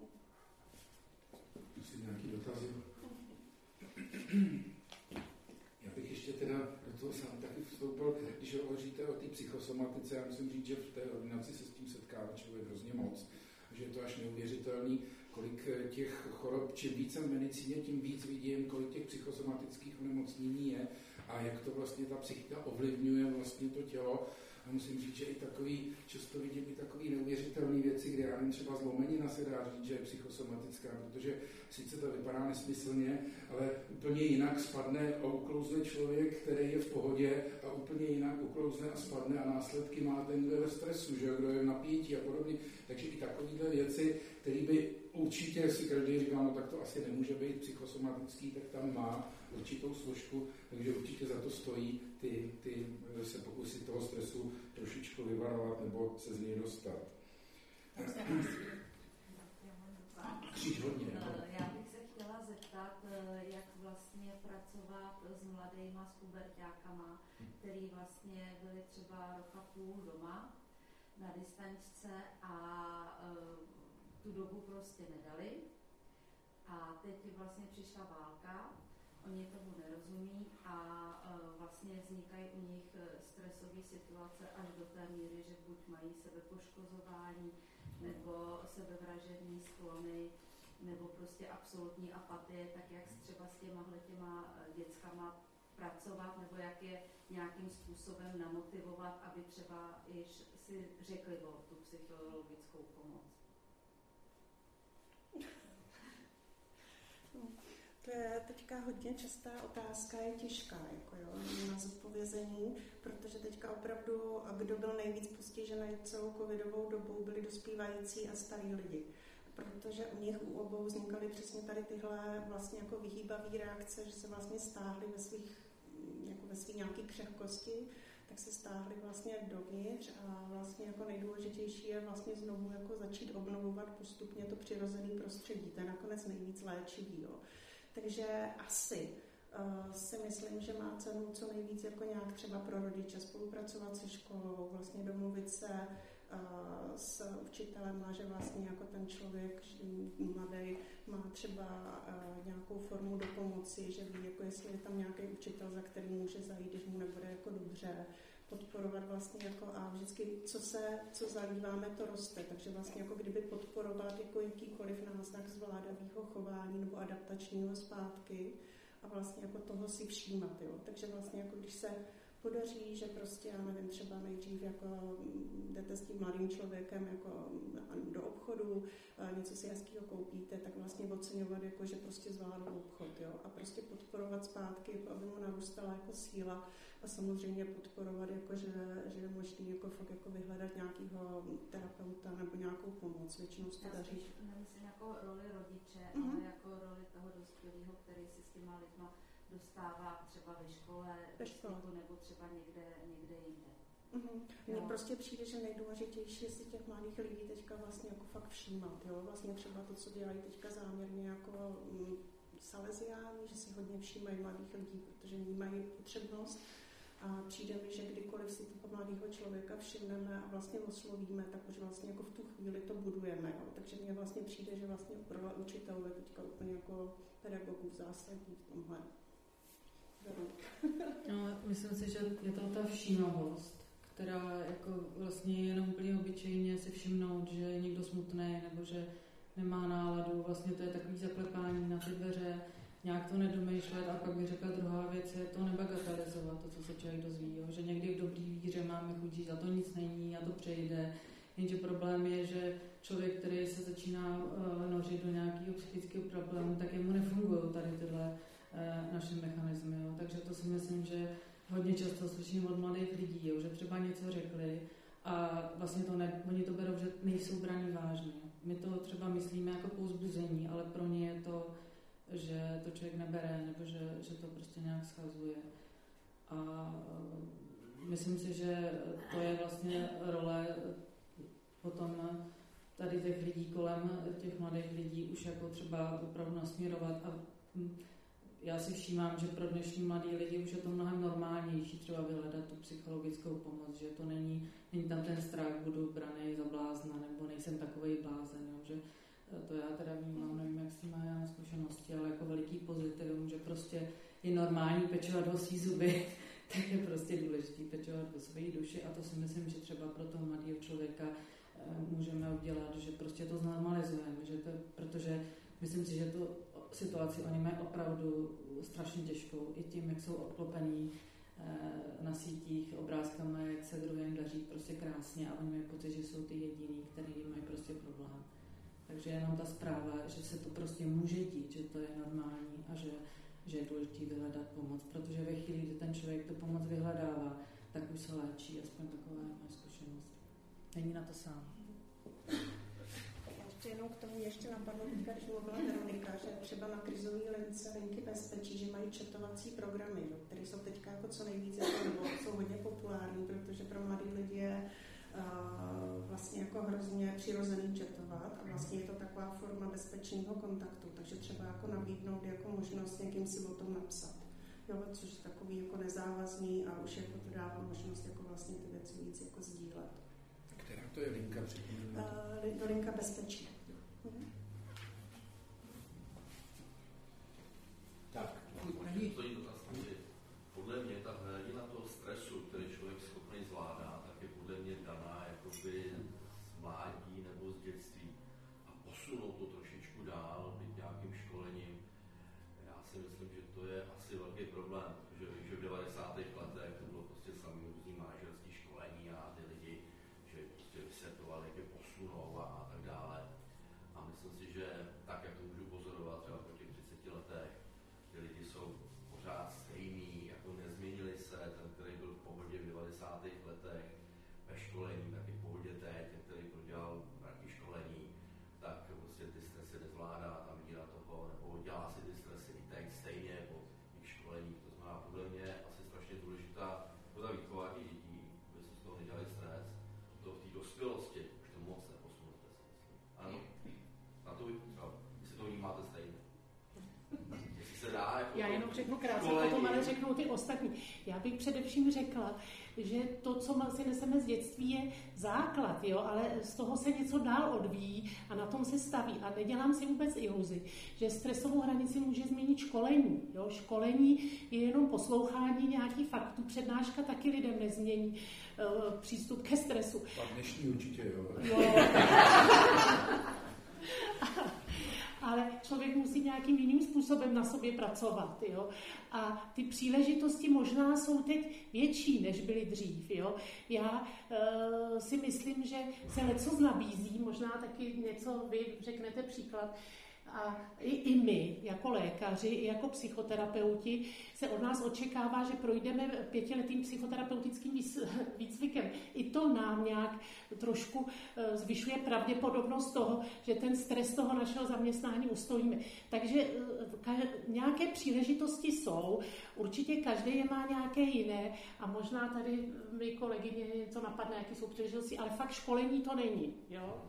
Speaker 1: Musím nějaký dotazy. Já bych ještě teda do toho sám taky vstoupil, když hovoříte o té psychosomatice, já musím říct, že v té ordinaci se s tím setkává člověk hrozně moc, že je to až neuvěřitelný, kolik těch chorob, čím víc jsem v medicíně, tím víc vidím, kolik těch psychosomatických onemocnění je a jak to vlastně ta psychika ovlivňuje vlastně to tělo. A musím říct, že i takový, často vidím i takový neuvěřitelné věci, kde já nevím, třeba zlomenina se dá říct, že je psychosomatická, protože sice to vypadá nesmyslně, ale úplně jinak spadne a uklouzne člověk, který je v pohodě a úplně jinak uklouzne a spadne a následky má ten, kdo je ve stresu, že kdo je v napětí a podobně. Takže i takovéhle věci, které by určitě si každý říkal, no tak to asi nemůže být psychosomatický, tak tam má určitou složku, takže určitě za to stojí ty, ty se pokusit toho stresu trošičku vyvarovat nebo se z něj dostat. Kříž hodně.
Speaker 5: Já bych se chtěla zeptat, jak vlastně pracovat s mladýma, s puberťákama, který vlastně byli třeba rok a půl doma na distančce a tu dobu prostě nedali. A teď vlastně přišla válka, oni tomu nerozumí a vlastně vznikají u nich stresové situace až do té míry, že buď mají sebepoškozování, nebo sebevražední sklony, nebo prostě absolutní apatie, tak jak třeba s těma těma dětskama pracovat, nebo jak je nějakým způsobem namotivovat, aby třeba již si řekli o tu psychologickou pomoc.
Speaker 3: To je teďka hodně častá otázka, je těžká jako jo, na zodpovězení, protože teďka opravdu, kdo byl nejvíc postižený celou covidovou dobou, byli dospívající a starí lidi. Protože u nich u obou vznikaly přesně tady tyhle vlastně jako vyhýbavé reakce, že se vlastně stáhly ve svých, jako ve svých nějaký křehkosti, tak se stáhly vlastně dovnitř a vlastně jako nejdůležitější je vlastně znovu jako začít obnovovat postupně to přirozené prostředí. To je nakonec nejvíc léčivý. Jo. Takže asi uh, si myslím, že má cenu co nejvíc jako nějak třeba pro rodiče spolupracovat se školou, vlastně domluvit se uh, s učitelem, a že vlastně jako ten člověk mladý má třeba uh, nějakou formu dopomoci, že ví, jako jestli je tam nějaký učitel, za který může zajít, když mu nebude jako dobře, podporovat vlastně jako a vždycky, co se, co zalíváme, to roste, takže vlastně jako kdyby podporovat jako jakýkoliv náznak zvládavého chování nebo adaptačního zpátky a vlastně jako toho si všímat, jo. Takže vlastně jako když se podaří, že prostě, já nevím, třeba nejdřív jako jdete s tím mladým člověkem jako do obchodu, něco si hezkýho koupíte, tak vlastně oceňovat, jako, že prostě zvládl obchod, jo, a prostě podporovat zpátky, jako aby mu narůstala jako síla a samozřejmě podporovat, jako, že, že je možný jako fakt jako vyhledat nějakého terapeuta nebo nějakou pomoc, většinou se to daří.
Speaker 5: Nemyslím jako roli rodiče,
Speaker 3: mm-hmm.
Speaker 5: ale jako roli toho dospělého, který si s těma lidma dostává třeba ve škole, ve škole. Nebo třeba někde, někde jinde.
Speaker 3: Mm-hmm. Mně prostě přijde, že nejdůležitější je si těch mladých lidí teďka vlastně jako fakt všímat. Jo? Vlastně třeba to, co dělají teďka záměrně jako mm, Salesiáni, že si hodně všímají mladých lidí, protože vnímají potřebnost. A přijde mi, že kdykoliv si toho mladého člověka všimneme a vlastně oslovíme, tak už vlastně jako v tu chvíli to budujeme. Jo? Takže mně vlastně přijde, že vlastně role učitelů je teďka úplně jako pedagogů zásadní v tomhle.
Speaker 4: No, myslím si, že je to ta všímavost, která jako vlastně je jenom úplně obyčejně si všimnout, že je někdo smutný nebo že nemá náladu. Vlastně to je takový zaklepání na ty dveře, nějak to nedomýšlet a pak bych řekla druhá věc je to nebagatelizovat, to, co se člověk dozví, jo? Že někdy v dobrý víře máme chutí, za to nic není a to přejde. Jenže problém je, že člověk, který se začíná uh, nořit do nějakého psychického problému, tak jemu nefungují tady tyhle uh, naše mechanismy. Jo? Takže to si myslím, že hodně často slyším od mladých lidí, jo? Že třeba něco řekli a vlastně to ne, oni to berou, že nejsou braní vážně. My to třeba myslíme jako povzbuzení, ale pro ně je to, že to člověk nebere, nebo že, že to prostě nějak schazuje. A myslím si, že to je vlastně role potom tady těch lidí kolem, těch mladých lidí už jako třeba opravdu nasměrovat. A já si všímám, že pro dnešní mladí lidi už je to mnohem normálnější třeba vyhledat tu psychologickou pomoc, že to není, není tam ten strach, budu branej za blázna, nebo nejsem takovej blázen, jo, že to já teda vnímám, nevím, jak s tím má já na zkušenosti, ale jako veliký pozitivum, že prostě je normální pečovat o svý zuby, tak je prostě důležitý pečovat o své duši a to si myslím, že třeba pro toho mladého člověka můžeme udělat, že prostě to znormalizujeme, že to, protože myslím si, že to situaci oni mají opravdu strašně těžkou, i tím, jak jsou obklopený na sítích obrázkama, jak se druhým daří prostě krásně a oni mají pocit, že jsou ty jediný, který mají prostě problém. Takže jenom ta zpráva, že se to prostě může dít, že to je normální a že, že je důležité vyhledat pomoc, protože ve chvíli, kdy ten člověk tu pomoc vyhledává, tak už se léčí, aspoň taková je moje zkušenost. Není na to sám.
Speaker 3: Ještě jenom k tomu ještě napadlo, když mluvila Veronika, že třeba na krizové lince linky bezpečí, že mají četovací programy, no, které jsou teďka jako co nejvíc, jako, nebo jsou hodně populární, protože pro mladý lidi je uh, vlastně jako hrozně přirozený četovat a vlastně je to taková forma bezpečného kontaktu, takže třeba jako nabídnout jako možnost někým si o tom napsat. Jo, což je takový jako nezávazný a už jako to dává možnost jako vlastně ty věci víc jako sdílet.
Speaker 1: Která to je linka?
Speaker 3: Uh, linka bezpečí. Mhm.
Speaker 1: Tak, není.
Speaker 6: Podle mě ta hladina toho stresu, který člověk schopný zvládá, tak je podle mě daná jakoby z mládí nebo z dětství. A posunout to trošičku dál, být nějakým školením, já si myslím, že to je asi velký problém, protože že v devadesátých letech to bylo prostě samý různý manažerský školení a ty lidi, že prostě vysvětlovali, jak je posunou a, a tak dále. A myslím si, že tak, jak to můžu pozorovat třeba po těch třiceti letech, ty lidi jsou pořád stejný, jako nezměnili se, ten, který byl v pohodě v devadesátých letech ve školení, tak je v pohodě teď, ten, který prodělal nějaké školení, tak prostě ty stresy nezvládá, ta míra toho, nebo dělá si ty stresy i teď stejně po těch školení. To znamená, podle mě asi strašně důležitá ta výchova i dětí, aby se z toho nedělali stres, to v té dospělosti už to moc neposunete, si myslím. Ano, na to třeba, jestli to vnímáte stejně. Dá, jako
Speaker 2: já jenom řeknu krátce, potom ale řeknou ty ostatní. Já bych především řekla, že to, co si neseme z dětství, je základ, jo, ale z toho se něco dál odvíjí a na tom se staví. A nedělám si vůbec iluzi, že stresovou hranici může změnit školení. Jo. Školení je jenom poslouchání nějakých faktů. Přednáška taky lidem nezmění uh, přístup ke stresu.
Speaker 1: A dnešní určitě, jo.
Speaker 2: jo. Ale člověk musí nějakým jiným způsobem na sobě pracovat. Jo? A ty příležitosti možná jsou teď větší, než byly dřív. Jo? Já e, si myslím, že se leco nabízí, možná taky něco, vy řeknete příklad, a i, i my, jako lékaři, i jako psychoterapeuti, se od nás očekává, že projdeme pětiletým psychoterapeutickým výcvikem. I to nám nějak trošku zvyšuje pravděpodobnost toho, že ten stres toho našeho zaměstnání ustojíme. Takže nějaké příležitosti jsou, určitě každý je má nějaké jiné a možná tady mi kolegyně něco napadne, jaké jsou příležitosti, ale fakt školení to není. Jo?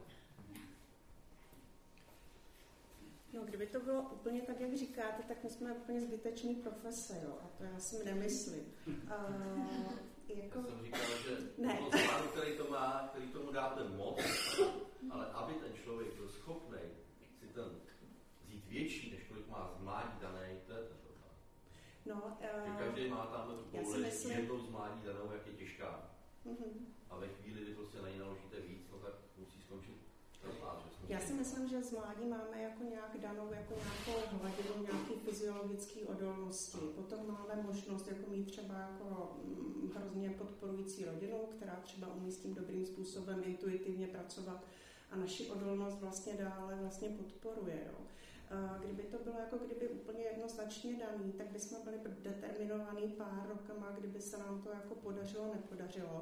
Speaker 3: No, kdyby to bylo úplně tak, jak říkáte, tak my jsme úplně zbytečný profese, jo, a to já si nemyslím. Uh, jako...
Speaker 6: Já jsem říkal, že
Speaker 3: ne.
Speaker 6: to zvládu, který to má, který tomu dáte moc, ale aby ten člověk byl schopný si ten vzít větší, než kolik má z mládí danej, to je ten problém.
Speaker 3: No, uh,
Speaker 6: každý má tam tu kouli
Speaker 3: myslím...
Speaker 6: jednou z mládí danou, jak je těžká.
Speaker 3: Uh-huh.
Speaker 6: A ve chvíli, kdy prostě na ní naložíte víc, no tak musí skončit.
Speaker 3: Já si myslím, že z mládí máme jako nějak danou jako nějakou hladinu, nějaký fyziologický odolnosti. Potom máme možnost jako mít třeba jako hm, hrozně podporující rodinu, která třeba umí s tím dobrým způsobem intuitivně pracovat a naši odolnost vlastně dále vlastně podporuje. Jo. Kdyby to bylo jako kdyby úplně jednoznačně daný, tak bychom byli determinovaný pár rokama, kdyby se nám to jako podařilo, nepodařilo.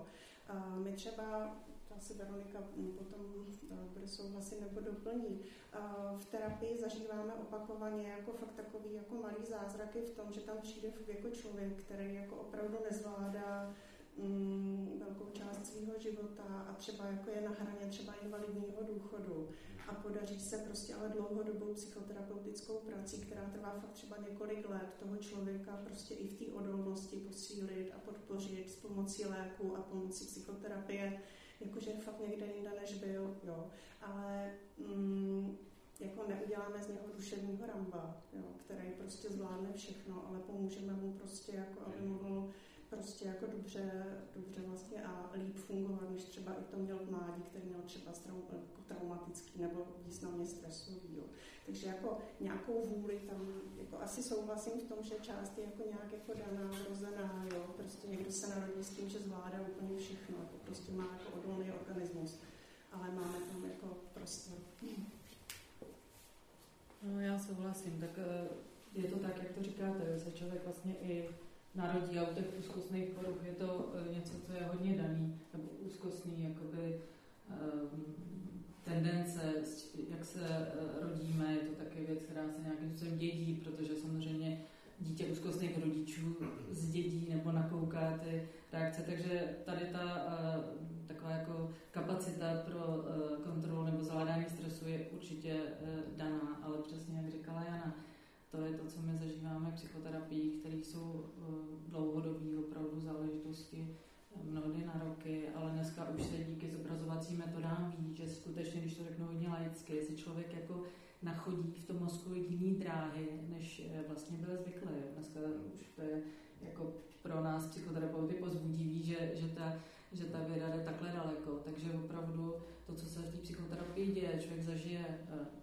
Speaker 3: My třeba, asi Veronika potom bude souhlasit nebo doplní, v terapii zažíváme opakovaně jako fakt takový jako malý zázraky v tom, že tam přijde jako člověk, který jako opravdu nezvládá mm, velkou část svého života a třeba jako je na hraně třeba invalidního důchodu a podaří se prostě ale dlouhodobou psychoterapeutickou prací, která trvá fakt třeba několik let, toho člověka prostě i v té odolnosti posílit a podpořit s pomocí léku a pomocí psychoterapie, jakože fakt někde jinde než byl, jo. Ale mm, jako neuděláme z něho duševního Ramba, jo, který prostě zvládne všechno, ale pomůžeme mu prostě, jako aby mohl prostě jako dobře, dobře vlastně a líp fungovat, než třeba i to měl v mládí, který měl třeba jako traumatický nebo významně stresový. Jo. Takže jako nějakou vůli tam, jako asi souhlasím v tom, že část je jako nějak jako daná, vrozená, jo. Prostě někdo se narodí s tím, že zvládá úplně všechno, jako prostě má jako odolný organismus, ale máme tam jako prostor.
Speaker 4: No, já souhlasím, tak je to tak, jak to říkáte, že se člověk vlastně i narodí a u těch úzkostných poruch je to něco, co je hodně daný, nebo úzkostný, jakoby um, tendence, jak se rodíme, je to taky věc, která se nějakým způsobem dědí, protože samozřejmě dítě úzkostných rodičů zdědí nebo nakouká ty reakce, takže tady ta uh, taková jako kapacita pro uh, kontrolu nebo zvládání stresu je určitě uh, daná, ale přesně jak říkala Jana, to je to, co my zažíváme v psychoterapii, které jsou uh, dlouhodobé opravdu záležitosti, mnohdy na roky, ale dneska už se díky zobrazovacím metodám ví, že skutečně, když to řeknu hodně laicky, si člověk jako nachodí v tom mozku jiný dráhy, než vlastně byl zvyklý. Dneska už to je jako pro nás psychoterapeuty pozbudivý, že, že, ta, že ta věda jde takhle daleko. Takže opravdu to, co se v té psychoterapii děje, člověk zažije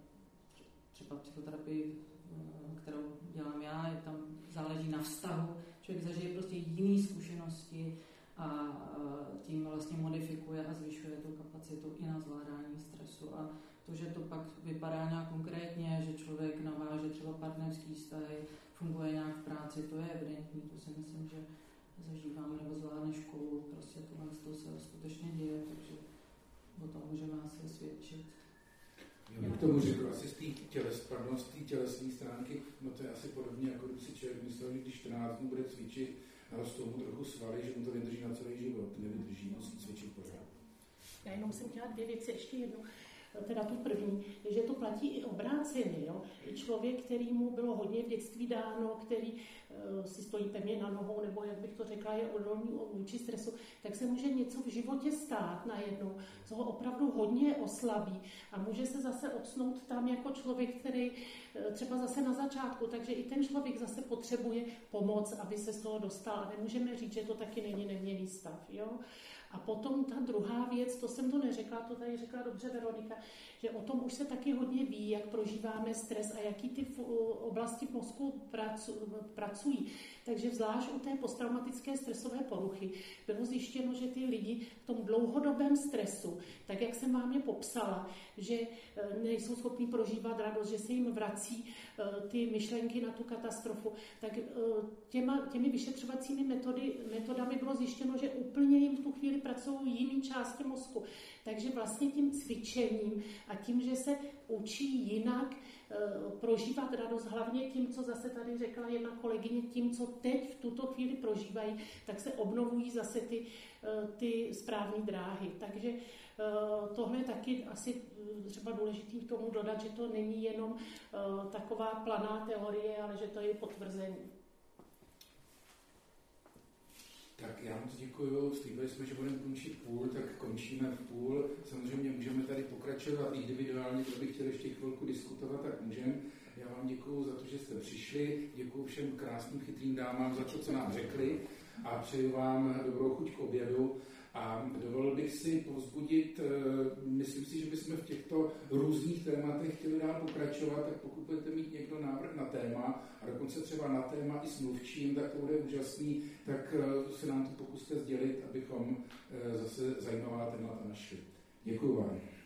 Speaker 4: třeba psychoterapii, kterou dělám já, je tam záleží na vztahu, člověk zažije prostě jiné zkušenosti a tím vlastně modifikuje a zvyšuje tu kapacitu i na zvládání stresu. A to, že to pak vypadá nějak konkrétně, že člověk naváže třeba partnerský vztahy, funguje nějak v práci, to je evidentní, to si myslím, že zažíváme nebo zvládne školu, prostě tohle to se skutečně děje, takže o tom můžeme asi svědčit.
Speaker 1: Já bych tomu řekl asi z té těles, pardon, z té tělesné stránky, no to je asi podobně, jako když si člověk myslel, že když čtrnáct dnů bude cvičit, narostou mu trochu svaly, že mu to vydrží na celý život, nevydrží, musí cvičit pořád.
Speaker 2: Já jenom jsem chtěla dvě věci, ještě jednu. Teda tu první, že to platí i obráceně. Jo? I člověk, který mu bylo hodně v dětství dáno, který uh, si stojí pevně na nohou, nebo jak bych to řekla, je odolný vůči stresu, tak se může něco v životě stát najednou, co ho opravdu hodně oslabí a může se zase odsnout tam jako člověk, který uh, třeba zase na začátku, takže i ten člověk zase potřebuje pomoc, aby se z toho dostal a nemůžeme říct, že to taky není neměnný stav. Jo? A potom ta druhá věc, to jsem to neřekla, to tady řekla dobře Veronika, že o tom už se taky hodně ví, jak prožíváme stres a jaký ty oblasti v mozku pracují. Takže zvlášť u té posttraumatické stresové poruchy bylo zjištěno, že ty lidi v tom dlouhodobém stresu, tak jak jsem vám je popsala, že nejsou schopni prožívat radost, že se jim vrací ty myšlenky na tu katastrofu, tak těma, těmi vyšetřovacími metody, metodami bylo zjištěno, že úplně jim v tu chvíli pracují jiné části mozku. Takže vlastně tím cvičením a tím, že se učí jinak prožívat radost, hlavně tím, co zase tady řekla jedna kolegyně, tím, co teď v tuto chvíli prožívají, tak se obnovují zase ty, ty správné dráhy. Takže tohle je taky asi třeba důležitý k tomu dodat, že to není jenom taková planá teorie, ale že to je potvrzení.
Speaker 1: Tak já moc děkuju, slíbili jsme, že budeme končit půl, tak končíme v půl. Samozřejmě můžeme tady pokračovat individuálně, kdo by chtěl ještě chvilku diskutovat, tak můžeme. Já vám děkuju za to, že jste přišli, děkuju všem krásným chytrým dámám za to, co nám řekli a přeju vám dobrou chuť k obědu. A dovolil bych si povzbudit, myslím si, že bychom v těchto různých tématech chtěli dál pokračovat, tak pokud budete mít někdo návrh na téma, a dokonce třeba na téma i s mluvčím, tak to bude úžasný, tak se nám to pokuste sdělit, abychom zase zajímavá témata našli. Děkuju vám.